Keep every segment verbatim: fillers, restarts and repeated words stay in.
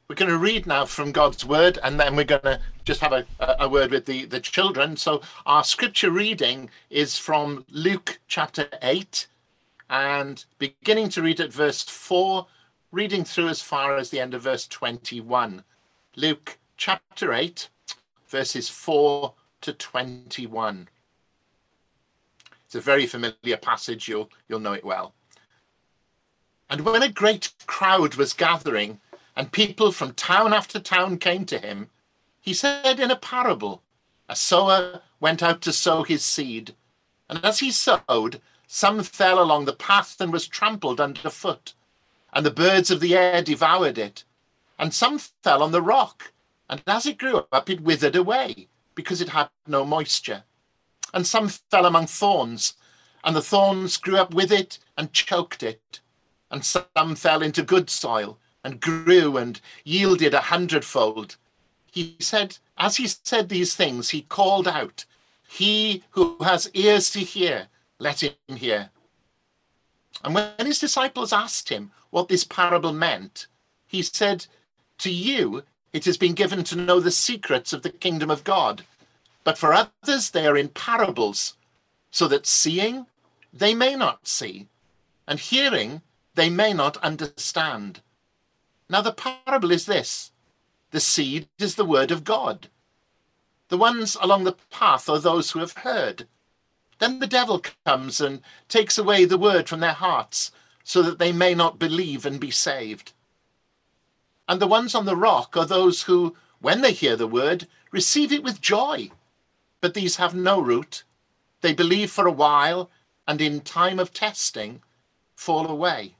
We're going to read now from God's word, and then we're going to just have a, a word with the, the children. So our scripture reading is from Luke chapter eight, and beginning to read at verse four, reading through as far as the end of verse twenty-one. Luke chapter eight, verses four to twenty-one. It's a very familiar passage. You'll, you'll know it well. And when a great crowd was gathering, and people from town after town came to him, he said in a parable, a sower went out to sow his seed. And as he sowed, some fell along the path and was trampled underfoot, and the birds of the air devoured it. And some fell on the rock, and as it grew up, it withered away, because it had no moisture. And some fell among thorns, and the thorns grew up with it and choked it. And some fell into good soil, and grew and yielded a hundredfold. He said, as he said these things, he called out, "He who has ears to hear, let him hear." And when his disciples asked him what this parable meant, he said, "To you it has been given to know the secrets of the kingdom of God, but for others they are in parables, so that seeing they may not see, and hearing they may not understand." Now the parable is this: the seed is the word of God. The ones along the path are those who have heard. Then the devil comes and takes away the word from their hearts, so that they may not believe and be saved. And the ones on the rock are those who, when they hear the word, receive it with joy. But these have no root. They believe for a while, and in time of testing, fall away.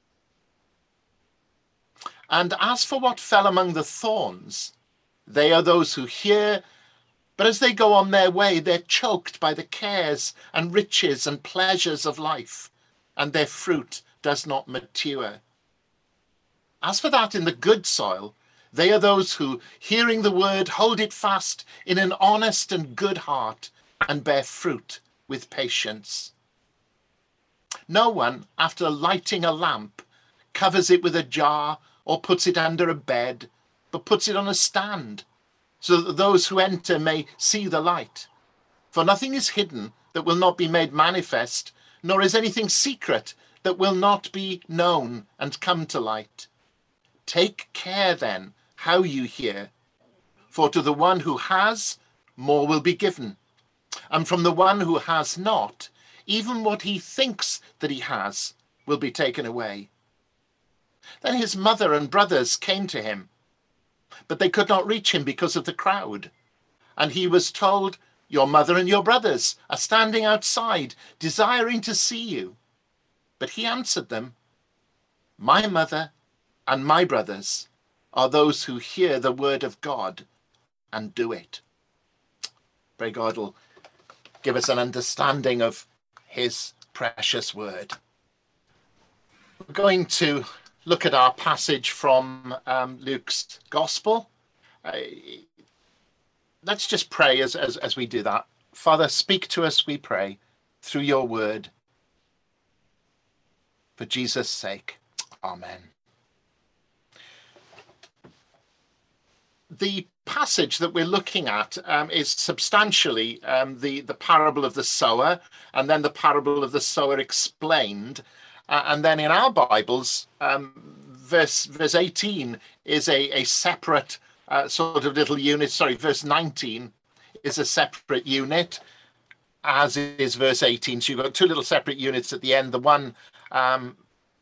And as for what fell among the thorns, they are those who hear, but as they go on their way, they're choked by the cares and riches and pleasures of life, and their fruit does not mature. As for that in the good soil, they are those who, hearing the word, hold it fast in an honest and good heart, and bear fruit with patience. No one, after lighting a lamp, covers it with a jar or puts it under a bed, but puts it on a stand, so that those who enter may see the light. For nothing is hidden that will not be made manifest, nor is anything secret that will not be known and come to light. Take care then how you hear, for to the one who has, more will be given, and from the one who has not, even what he thinks that he has will be taken away. Then his mother and brothers came to him, but they could not reach him because of the crowd. And he was told, "Your mother and your brothers are standing outside, desiring to see you." But he answered them, "My mother and my brothers are those who hear the word of God and do it." Pray God will give us an understanding of his precious word. We're going to look at our passage from um, Luke's Gospel. Uh, let's just pray as, as, as we do that. Father, speak to us, we pray, through your word. For Jesus' sake, amen. The passage that we're looking at um, is substantially um, the, the parable of the sower, and then the parable of the sower explained. Uh, and then in our Bibles, um, verse verse eighteen is a, a separate uh, sort of little unit. Sorry, verse nineteen is a separate unit, as is verse eighteen. So you've got two little separate units at the end. The one, um,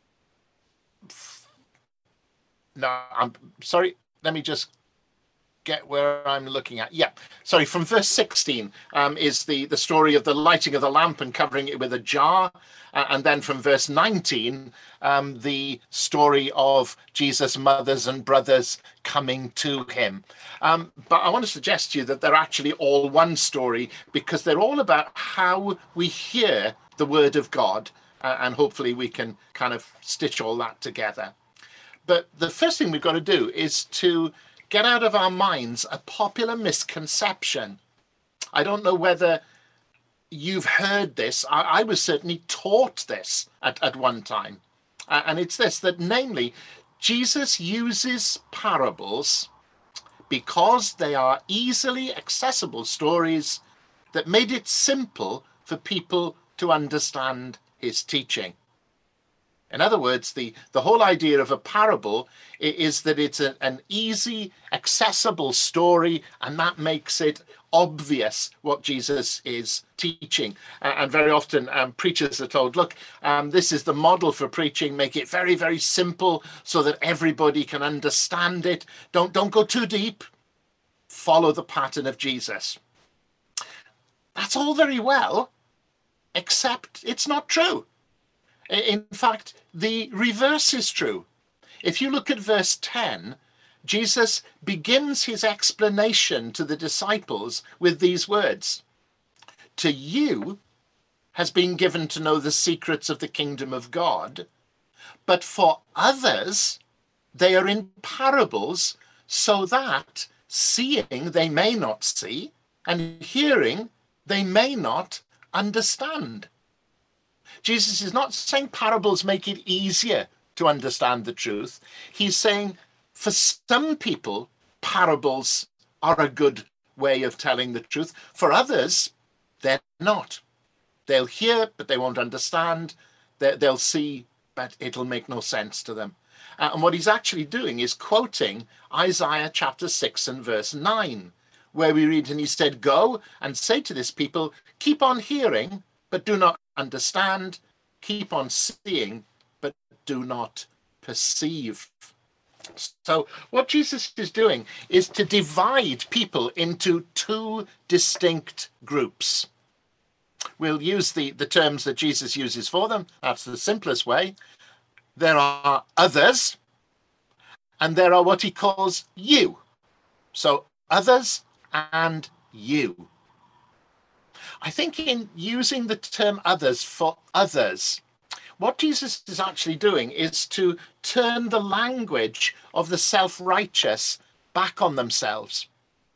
no, I'm sorry, let me just get where I'm looking at. Yeah, sorry, from verse sixteen um, is the, the story of the lighting of the lamp and covering it with a jar. Uh, and then from verse nineteen, um, the story of Jesus' mothers and brothers coming to him. Um, but I want to suggest to you that they're actually all one story, because they're all about how we hear the word of God. Uh, and hopefully we can kind of stitch all that together. But the first thing we've got to do is to get out of our minds a popular misconception. I don't know whether you've heard this. I, I was certainly taught this at, at one time. Uh, and it's this, that namely, Jesus uses parables because they are easily accessible stories that made it simple for people to understand his teaching. In other words, the, the whole idea of a parable is that it's a, an easy, accessible story, and that makes it obvious what Jesus is teaching. Uh, and very often um, preachers are told, look, um, this is the model for preaching. Make it very, very simple so that everybody can understand it. Don't, don't go too deep. Follow the pattern of Jesus. That's all very well, except it's not true. In fact, the reverse is true. If you look at verse ten, Jesus begins his explanation to the disciples with these words. To you has been given to know the secrets of the kingdom of God, but for others they are in parables, so that seeing they may not see, and hearing they may not understand. Jesus is not saying parables make it easier to understand the truth. He's saying for some people, parables are a good way of telling the truth. For others, they're not. They'll hear, but they won't understand. They'll see, but it'll make no sense to them. And what he's actually doing is quoting Isaiah chapter six and verse nine, where we read, and he said, go and say to this people, keep on hearing, but do not understand, keep on seeing, but do not perceive. So what Jesus is doing is to divide people into two distinct groups. We'll use the, the terms that Jesus uses for them. That's the simplest way. There are others, and there are what he calls you. So others and you. I think in using the term others for others, what Jesus is actually doing is to turn the language of the self-righteous back on themselves.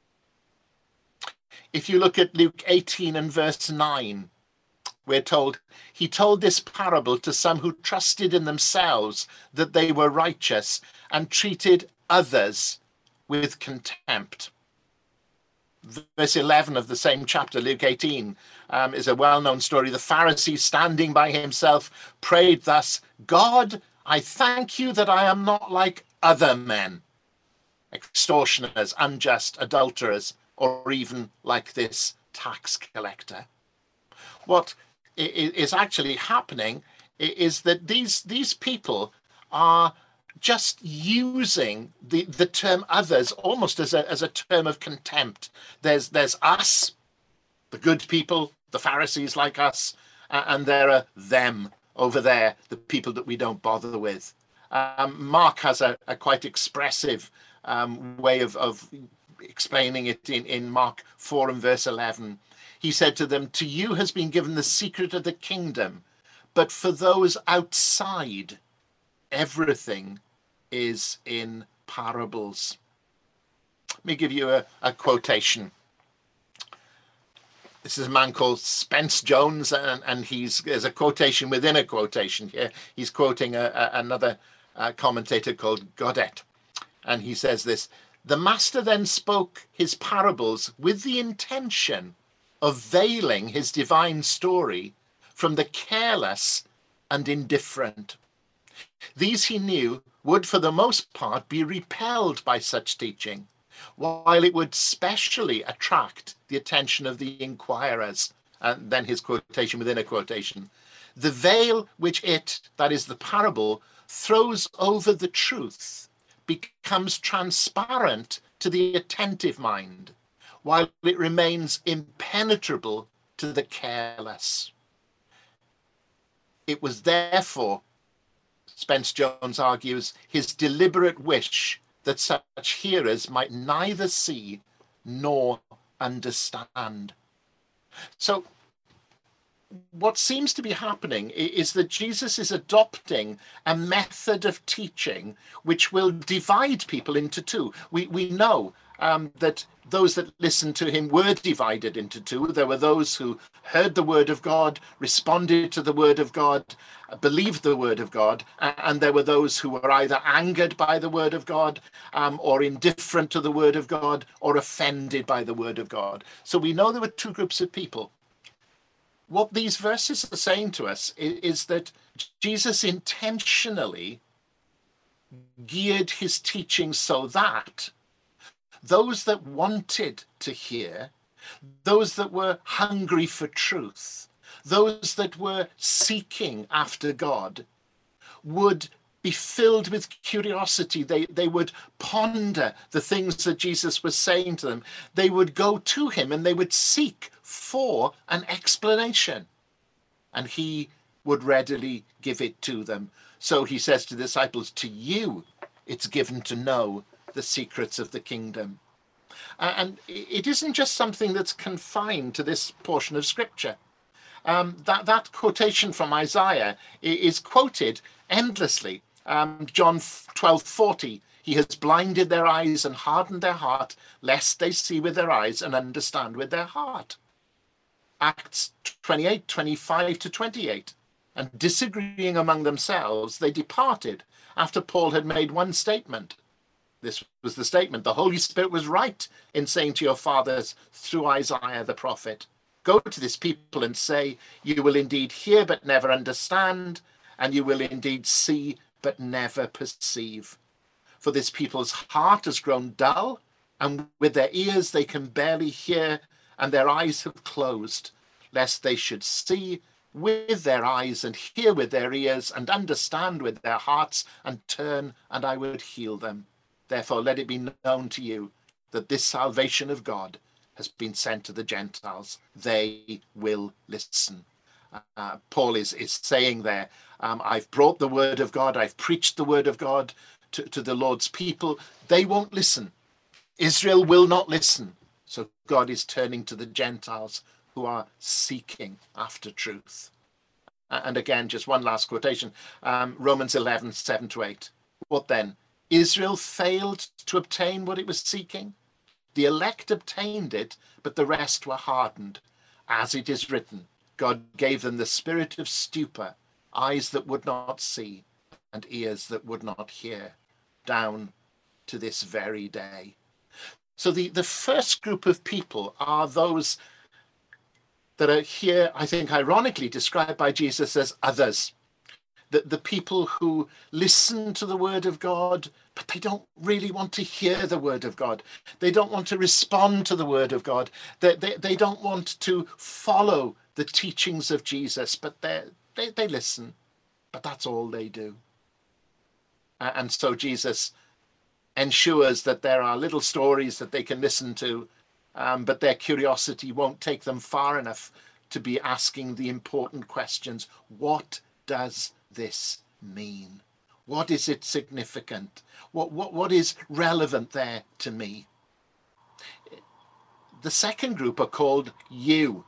If you look at Luke eighteen and verse nine, we're told, he told this parable to some who trusted in themselves that they were righteous and treated others with contempt. Verse eleven of the same chapter, Luke eighteen, um, is a well-known story. The Pharisee, standing by himself, prayed thus, God, I thank you that I am not like other men, extortioners, unjust, adulterers, or even like this tax collector. What is actually happening is that these, these people are just using the, the term others almost as a, as a term of contempt. There's, there's us, the good people, the Pharisees like us, uh, and there are them over there, the people that we don't bother with. Um, Mark has a, a quite expressive um, way of, of explaining it in, in Mark four and verse eleven. He said to them, to you has been given the secret of the kingdom, but for those outside, everything is in parables. Let me give you a, a quotation. This is a man called Spence Jones, and, and he's there's a quotation within a quotation here. He's quoting a, a, another uh, commentator called Godet. And he says this, the master then spoke his parables with the intention of veiling his divine story from the careless and indifferent. These he knew would for the most part be repelled by such teaching, while it would specially attract the attention of the inquirers. And then his quotation within a quotation. The veil which it, that is the parable, throws over the truth becomes transparent to the attentive mind, while it remains impenetrable to the careless. It was therefore, Spence Jones argues, his deliberate wish that such hearers might neither see nor understand. So what seems to be happening is that Jesus is adopting a method of teaching which will divide people into two. We, we know um, that those that listened to him were divided into two. There were those who heard the word of God, responded to the word of God, believed the word of God, and there were those who were either angered by the word of God, um, or indifferent to the word of God, or offended by the word of God. So we know there were two groups of people. What these verses are saying to us is, is that Jesus intentionally geared his teaching so that those that wanted to hear, those that were hungry for truth, those that were seeking after God, would be filled with curiosity. They, they would ponder the things that Jesus was saying to them. They would go to him and they would seek for an explanation. And he would readily give it to them. So he says to the disciples, to you it's given to know the secrets of the kingdom. Uh, and it isn't just something that's confined to this portion of scripture. Um, that, that quotation from Isaiah is quoted endlessly. Um, John twelve forty, he has blinded their eyes and hardened their heart, lest they see with their eyes and understand with their heart. Acts twenty-eight, twenty-five to twenty-eight. And disagreeing among themselves, they departed after Paul had made one statement. This was the statement: the Holy Spirit was right in saying to your fathers through Isaiah the prophet, go to this people and say, you will indeed hear but never understand, and you will indeed see but never perceive. For this people's heart has grown dull, and with their ears they can barely hear, and their eyes have closed, lest they should see with their eyes and hear with their ears and understand with their hearts and turn, and I would heal them. Therefore let it be known to you that this salvation of God has been sent to the Gentiles. They will listen. Uh, Paul is, is saying there, um, I've brought the word of God, I've preached the word of God to, to the Lord's people. They won't listen. Israel will not listen. So God is turning to the Gentiles who are seeking after truth. And again, just one last quotation, um, Romans eleven, seven to eight. What then? Israel failed to obtain what it was seeking. The elect obtained it, but the rest were hardened. As it is written, God gave them the spirit of stupor, eyes that would not see, and ears that would not hear, down to this very day. So the, the first group of people are those that are here, I think, ironically described by Jesus as others. The, the people who listen to the word of God, but they don't really want to hear the word of God. They don't want to respond to the word of God. They, they, they don't want to follow the teachings of Jesus, but they, they, they listen, but that's all they do. And so Jesus ensures that there are little stories that they can listen to, um, but their curiosity won't take them far enough to be asking the important questions. What does this mean? What is it significant? What, what, what is relevant there to me? The second group are called you.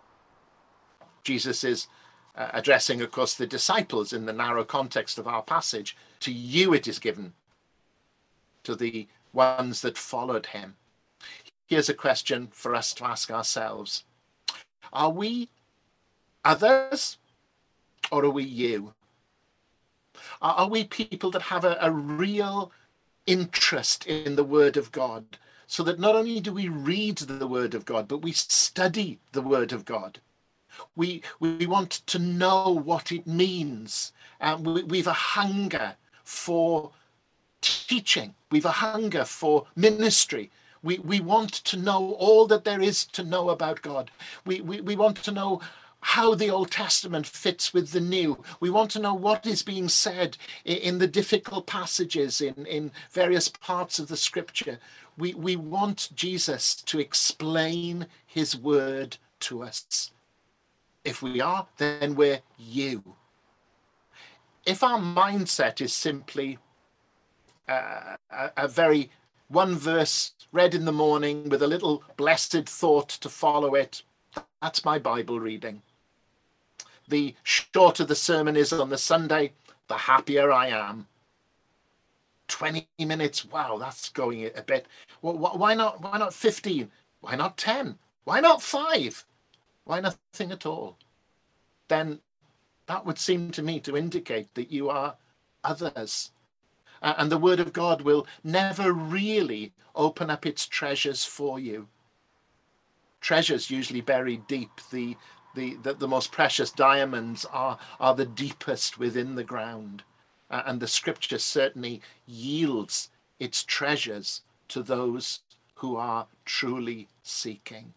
Jesus is uh, addressing, of course, the disciples in the narrow context of our passage. To you it is given, to the ones that followed him. Here's a question for us to ask ourselves. Are we others, or are we you? Are, are we people that have a, a real interest in the word of God, so that not only do we read the word of God, but we study the word of God? We, we want to know what it means. Um, we, we've a hunger for teaching. We've a hunger for ministry. We, we want to know all that there is to know about God. We, we, we want to know how the Old Testament fits with the New. We want to know what is being said in, in the difficult passages in, in various parts of the scripture. We, we want Jesus to explain his word to us. If we are, then we're you. If our mindset is simply uh, a, a very one verse read in the morning with a little blessed thought to follow it, that's my Bible reading. The shorter the sermon is on the Sunday, the happier I am. twenty minutes, wow, that's going a bit. Well, why not? Why not fifteen? Why not ten? Why not five? Why nothing at all? Then that would seem to me to indicate that you are others. Uh, and the Word of God will never really open up its treasures for you. Treasures usually buried deep. The, the, the, the most precious diamonds are, are the deepest within the ground. Uh, and the Scripture certainly yields its treasures to those who are truly seeking.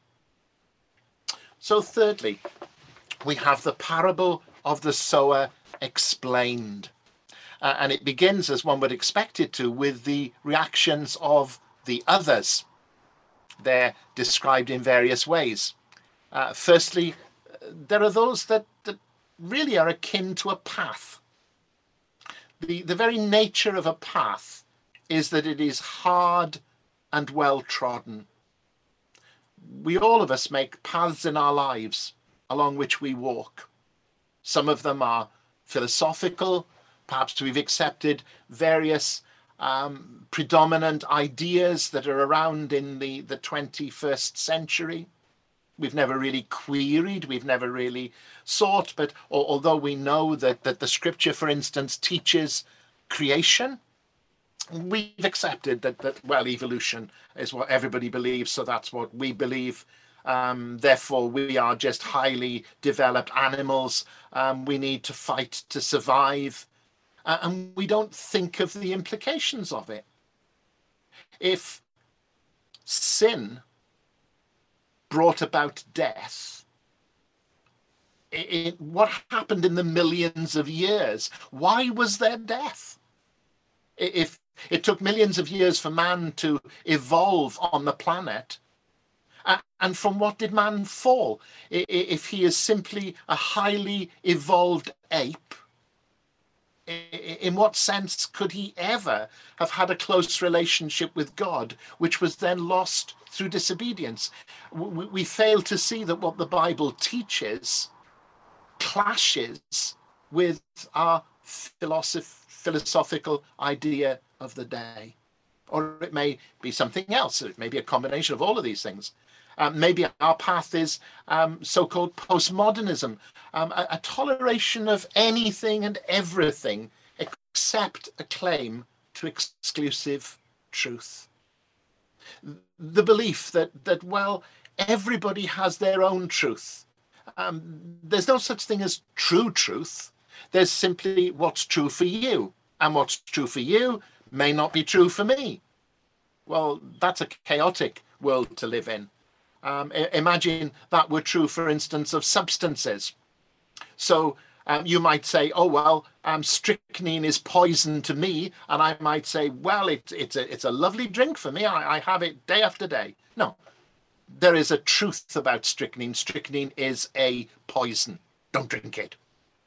So thirdly, we have the parable of the sower explained. Uh, and it begins, as one would expect it to, with the reactions of the others. They're described in various ways. Uh, firstly, there are those that, that really are akin to a path. The, the very nature of a path is that it is hard and well trodden. We all of us make paths in our lives along which we walk. Some of them are philosophical. Perhaps we've accepted various um, predominant ideas that are around in the, the twenty-first century. We've never really queried, we've never really sought, but or, although we know that, that the Scripture, for instance, teaches creation, we've accepted that, that, well, evolution is what everybody believes, so that's what we believe. Um, therefore, we are just highly developed animals. Um, we need to fight to survive. Uh, and we don't think of the implications of it. If sin brought about death, it, it, what happened in the millions of years? Why was there death? If it took millions of years for man to evolve on the planet, uh, and from what did man fall? If he is simply a highly evolved ape, in what sense could he ever have had a close relationship with God, which was then lost through disobedience? We, we fail to see that what the Bible teaches clashes with our philosoph- philosophical idea of the day. Or it may be something else. It may be a combination of all of these things. Um, maybe our path is um, so-called postmodernism, um, a, a toleration of anything and everything except a claim to exclusive truth. The belief that, that well, everybody has their own truth. Um, there's no such thing as true truth. There's simply what's true for you. And what's true for you may not be true for me. Well, that's a chaotic world to live in. Um, imagine that were true, for instance, of substances. So um, you might say, oh, well, um, strychnine is poison to me. And I might say, well, it, it's, a, it's a lovely drink for me. I, I have it day after day. No, there is a truth about strychnine. Strychnine is a poison. Don't drink it.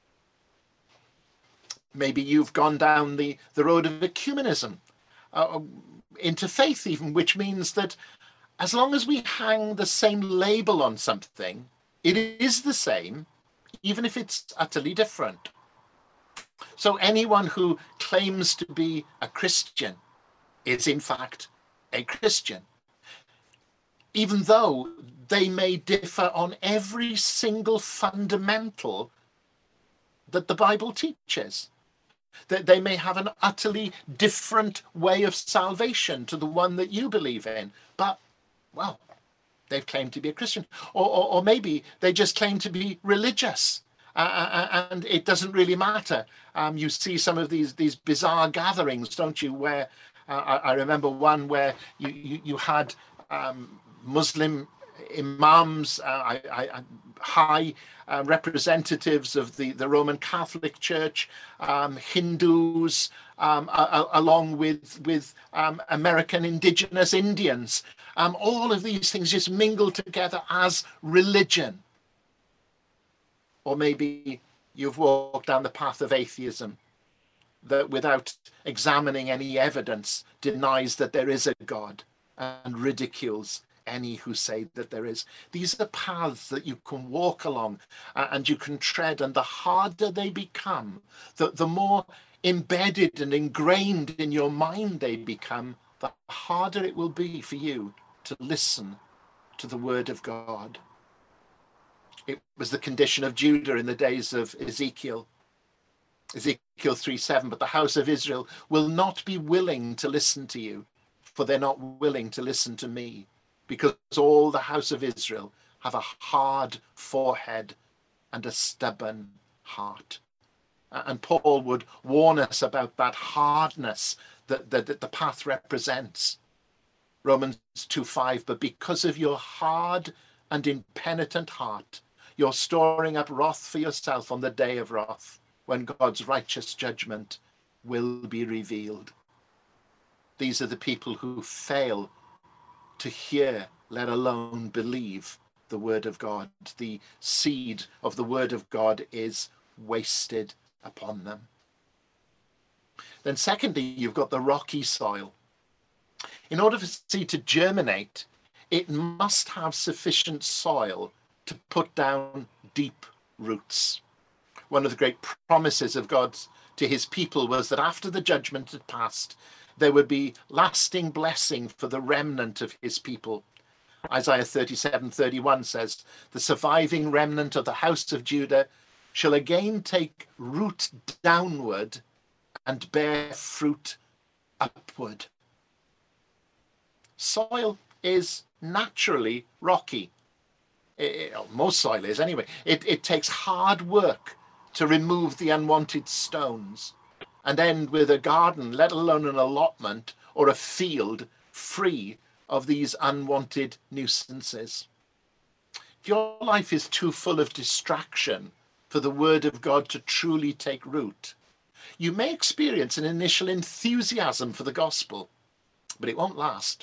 Maybe you've gone down the, the road of ecumenism, uh, into faith even, which means that as long as we hang the same label on something, it is the same, even if it's utterly different. So anyone who claims to be a Christian is in fact a Christian, even though they may differ on every single fundamental that the Bible teaches. That they may have an utterly different way of salvation to the one that you believe in, but well, they've claimed to be a Christian. Or, or, or maybe they just claim to be religious, uh, and it doesn't really matter. Um, you see some of these these bizarre gatherings, don't you, where uh, I, I remember one where you, you, you had um, Muslim imams, uh, I, I, high uh, representatives of the, the Roman Catholic Church, um, Hindus, um, a, a, along with, with um, American indigenous Indians. Um, all of these things just mingle together as religion. Or maybe you've walked down the path of atheism, that without examining any evidence denies that there is a God and ridicules any who say that there is. These are paths that you can walk along uh, and you can tread, and the harder they become, the, the more embedded and ingrained in your mind they become, the harder it will be for you to listen to the word of God. It was the condition of Judah in the days of Ezekiel. Ezekiel three seven, but the house of Israel will not be willing to listen to you, for they're not willing to listen to me, because all the house of Israel have a hard forehead and a stubborn heart. And Paul would warn us about that hardness that, that, that the path represents. Romans two five, but because of your hard and impenitent heart, you're storing up wrath for yourself on the day of wrath, when God's righteous judgment will be revealed. These are the people who fail to hear, let alone believe, the word of God. The seed of the word of God is wasted upon them. Then secondly, you've got the rocky soil. In order for seed to germinate, it must have sufficient soil to put down deep roots. One of the great promises of God to his people was that after the judgment had passed, there would be lasting blessing for the remnant of his people. Isaiah thirty-seven thirty-one says, the surviving remnant of the house of Judah shall again take root downward and bear fruit upward. Soil is naturally rocky. It, most soil is anyway. It, it takes hard work to remove the unwanted stones and end with a garden, let alone an allotment or a field, free of these unwanted nuisances. If your life is too full of distraction for the word of God to truly take root, you may experience an initial enthusiasm for the gospel, but it won't last.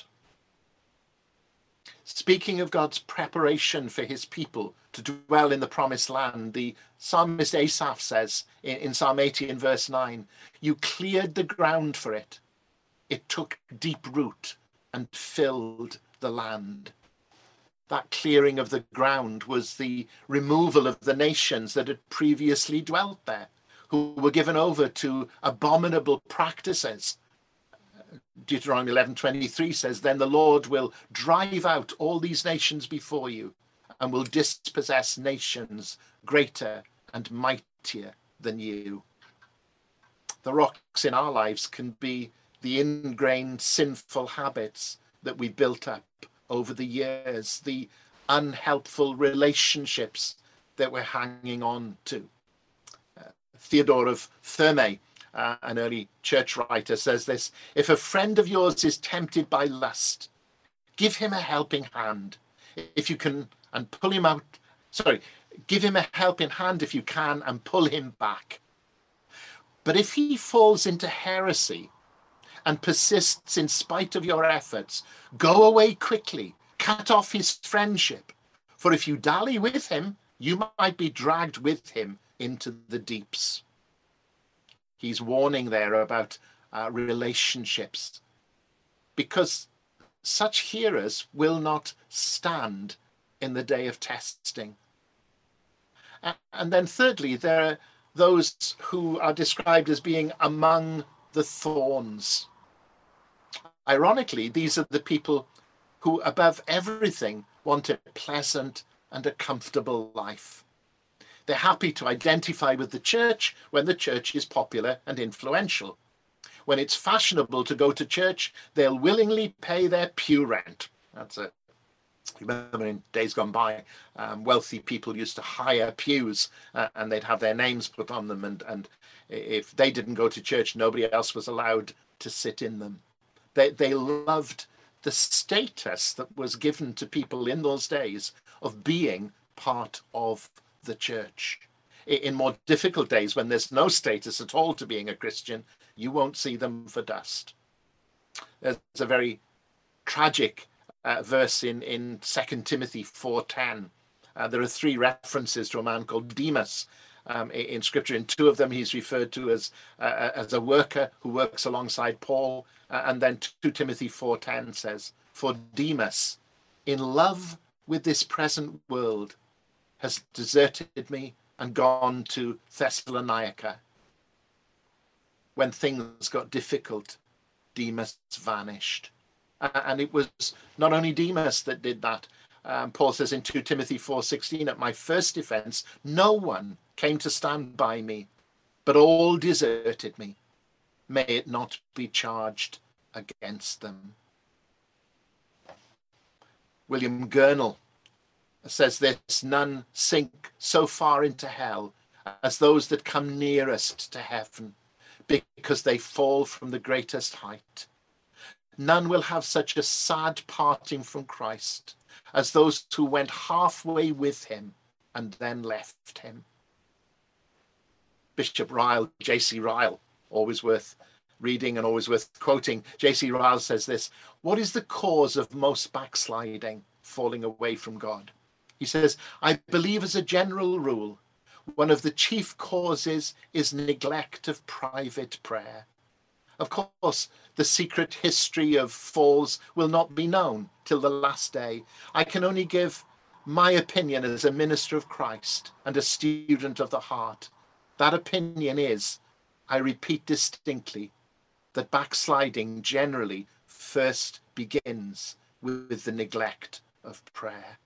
Speaking of God's preparation for his people to dwell in the promised land, the psalmist Asaph says in, in Psalm eighty in verse nine, you cleared the ground for it. It took deep root and filled the land. That clearing of the ground was the removal of the nations that had previously dwelt there, who were given over to abominable practices. Deuteronomy eleven twenty-three says, then the Lord will drive out all these nations before you and will dispossess nations greater and mightier than you. The rocks in our lives can be the ingrained sinful habits that we built up over the years, the unhelpful relationships that we're hanging on to. Uh, Theodore of Thermae, Uh, an early church writer, says this, if a friend of yours is tempted by lust, give him a helping hand if you can and pull him out. Sorry, give him a helping hand if you can and pull him back. But if he falls into heresy and persists in spite of your efforts, go away quickly, cut off his friendship. For if you dally with him, you might be dragged with him into the deeps. He's warning there about uh, relationships, because such hearers will not stand in the day of testing. And then thirdly, there are those who are described as being among the thorns. Ironically, these are the people who above everything want a pleasant and a comfortable life. They're happy to identify with the church when the church is popular and influential. When it's fashionable to go to church, they'll willingly pay their pew rent. That's it. Remember in days gone by, um, wealthy people used to hire pews uh, and they'd have their names put on them. And, and if they didn't go to church, nobody else was allowed to sit in them. They, they loved the status that was given to people in those days of being part of the church. In more difficult days, when there's no status at all to being a Christian, you won't see them for dust. There's a very tragic uh, verse in, in Second Timothy four ten. Uh, there are three references to a man called Demas um, in, in Scripture. In two of them, he's referred to as, uh, as a worker who works alongside Paul. Uh, and then Second Timothy four ten says, for Demas, in love with this present world, has deserted me and gone to Thessalonica. when things got difficult, Demas vanished. And it was not only Demas that did that. Um, Paul says in Second Timothy four sixteen, at my first defense, no one came to stand by me, but all deserted me. May it not be charged against them. William Gurnall says this, none sink so far into hell as those that come nearest to heaven, because they fall from the greatest height. None will have such a sad parting from Christ as those who went halfway with him and then left him. Bishop Ryle, J C Ryle, always worth reading and always worth quoting. J C Ryle says this, what is the cause of most backsliding, falling away from God? He says, I believe as a general rule, one of the chief causes is neglect of private prayer. Of course, the secret history of falls will not be known till the last day. I can only give my opinion as a minister of Christ and a student of the heart. That opinion is, I repeat distinctly, that backsliding generally first begins with the neglect of prayer.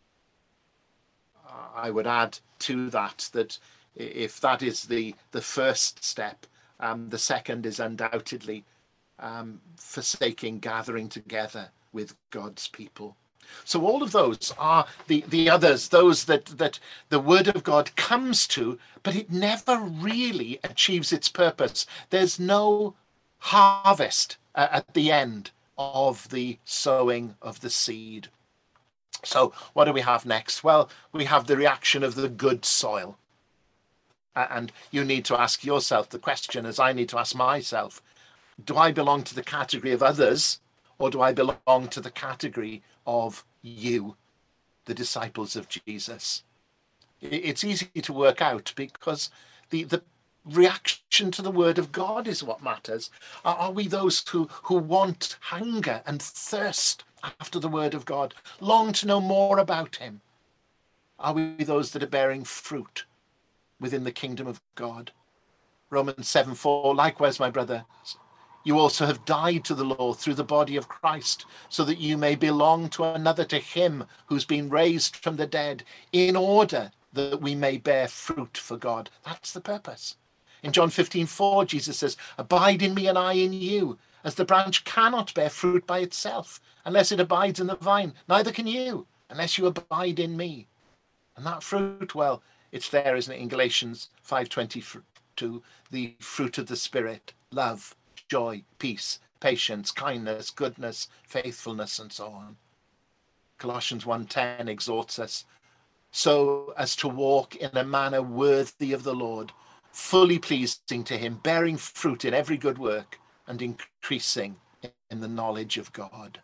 I would add to that that if that is the, the first step, um, the second is undoubtedly um, forsaking gathering together with God's people. So all of those are the, the others, those that, that the word of God comes to, but it never really achieves its purpose. There's no harvest uh, at the end of the sowing of the seed. So what do we have next? Well, we have the reaction of the good soil. And you need to ask yourself the question, as I need to ask myself, do I belong to the category of others, or do I belong to the category of you, the disciples of Jesus? It's easy to work out because the, the reaction to the word of God is what matters. Are, are we those who, who want hunger and thirst after the word of God, long to know more about him? Are we those that are bearing fruit within the kingdom of God? Romans seven four, likewise, my brother, you also have died to the law through the body of Christ, so that you may belong to another, to him who's been raised from the dead, in order that we may bear fruit for God. That's the purpose. In John fifteen four, Jesus says, abide in me and I in you, as the branch cannot bear fruit by itself unless it abides in the vine. Neither can you unless you abide in me. And that fruit, well, it's there, isn't it, in Galatians five twenty-two, the fruit of the Spirit, love, joy, peace, patience, kindness, goodness, faithfulness, and so on. Colossians one ten exhorts us so as to walk in a manner worthy of the Lord, fully pleasing to him, bearing fruit in every good work and increasing in the knowledge of God.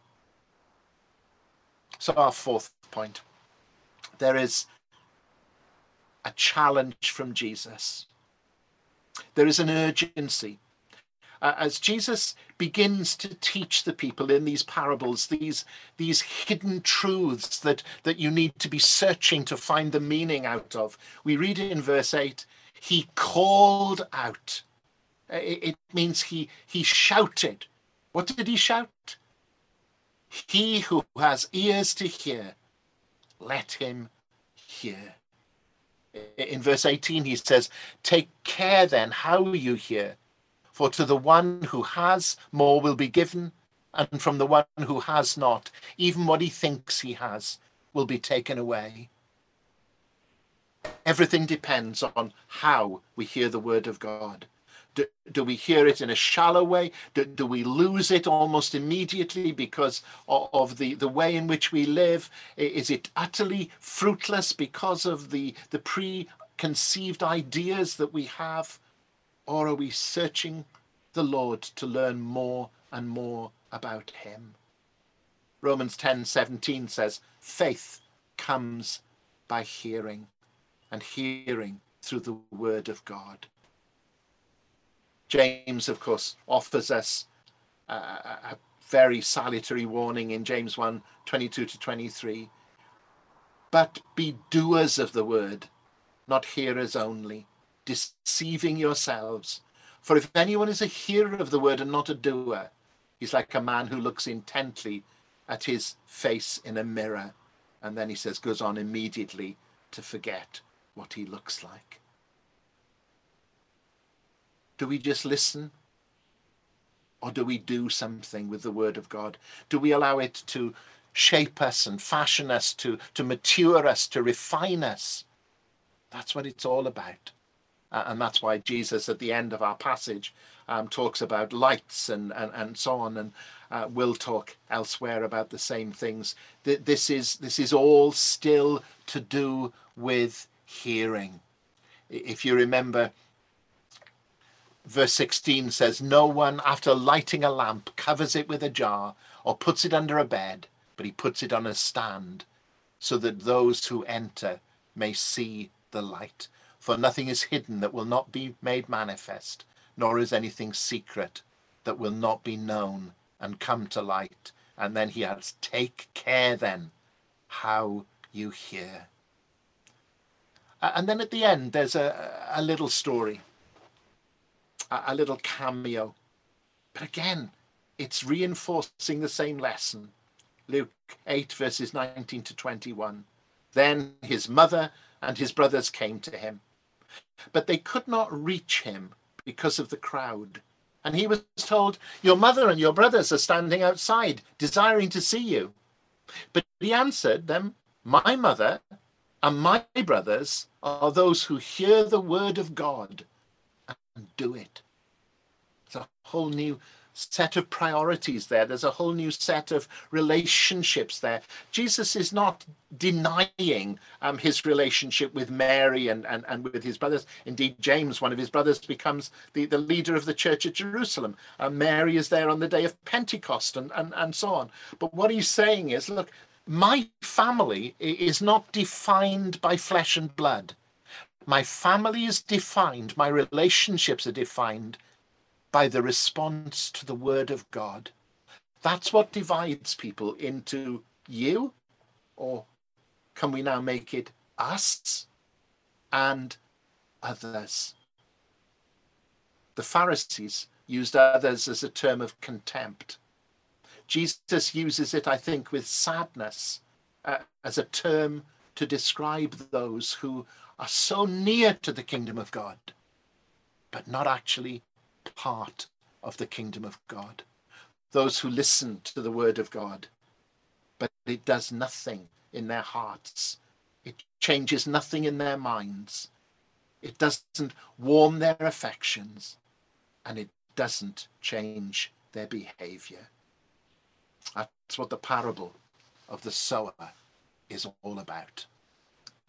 So our fourth point, there is a challenge from Jesus. There is an urgency. Uh, as Jesus begins to teach the people in these parables, these, these hidden truths that, that you need to be searching to find the meaning out of, we read in verse eight, he called out. Uh, it, it means he, he shouted. What did he shout? He who has ears to hear, let him hear. In verse eighteen, he says, take care then how you hear, for to the one who has, more will be given, and from the one who has not, even what he thinks he has will be taken away. Everything depends on how we hear the word of God. Do, do we hear it in a shallow way? Do, do we lose it almost immediately because of, of the, the way in which we live? Is it utterly fruitless because of the, the preconceived ideas that we have? Or are we searching the Lord to learn more and more about him? Romans ten seventeen says, faith comes by hearing, and hearing through the word of God. James, of course, offers us a, a very salutary warning in James one twenty-two to twenty-three. But be doers of the word, not hearers only, deceiving yourselves. For if anyone is a hearer of the word and not a doer, he's like a man who looks intently at his face in a mirror, and then he says, goes on immediately to forget what he looks like. Do we just listen? Or do we do something with the word of God? Do we allow it to shape us and fashion us, to, to mature us, to refine us? That's what it's all about. Uh, and that's why Jesus, at the end of our passage, um, talks about lights and, and, and so on. And uh, we'll talk elsewhere about the same things. Th- this is, this is all still to do with hearing. If you remember, verse sixteen says, no one, after lighting a lamp, covers it with a jar or puts it under a bed, but he puts it on a stand so that those who enter may see the light. For nothing is hidden that will not be made manifest, nor is anything secret that will not be known and come to light. And then he adds, take care then how you hear. And then at the end, there's a, a little story, a, a little cameo. But again, it's reinforcing the same lesson. Luke eight, verses nineteen to twenty-one. Then his mother and his brothers came to him, but they could not reach him because of the crowd. And he was told, your mother and your brothers are standing outside, desiring to see you. But he answered them, my mother and my brothers are those who hear the word of God and do it. It's a whole new set of priorities there. There's a whole new set of relationships there. Jesus is not denying um, his relationship with Mary and, and, and with his brothers. Indeed, James, one of his brothers, becomes the, the leader of the church at Jerusalem. Uh, Mary is there on the day of Pentecost and, and, and so on. But what he's saying is, look, my family is not defined by flesh and blood. My family is defined, my relationships are defined by the response to the word of God. That's what divides people into you, or can we now make it us and others? The Pharisees used others as a term of contempt. Jesus uses it, I think, with sadness uh, as a term to describe those who are so near to the kingdom of God, but not actually part of the kingdom of God. Those who listen to the word of God, but it does nothing in their hearts. It changes nothing in their minds. It doesn't warm their affections, and it doesn't change their behavior. That's what the parable of the sower is all about.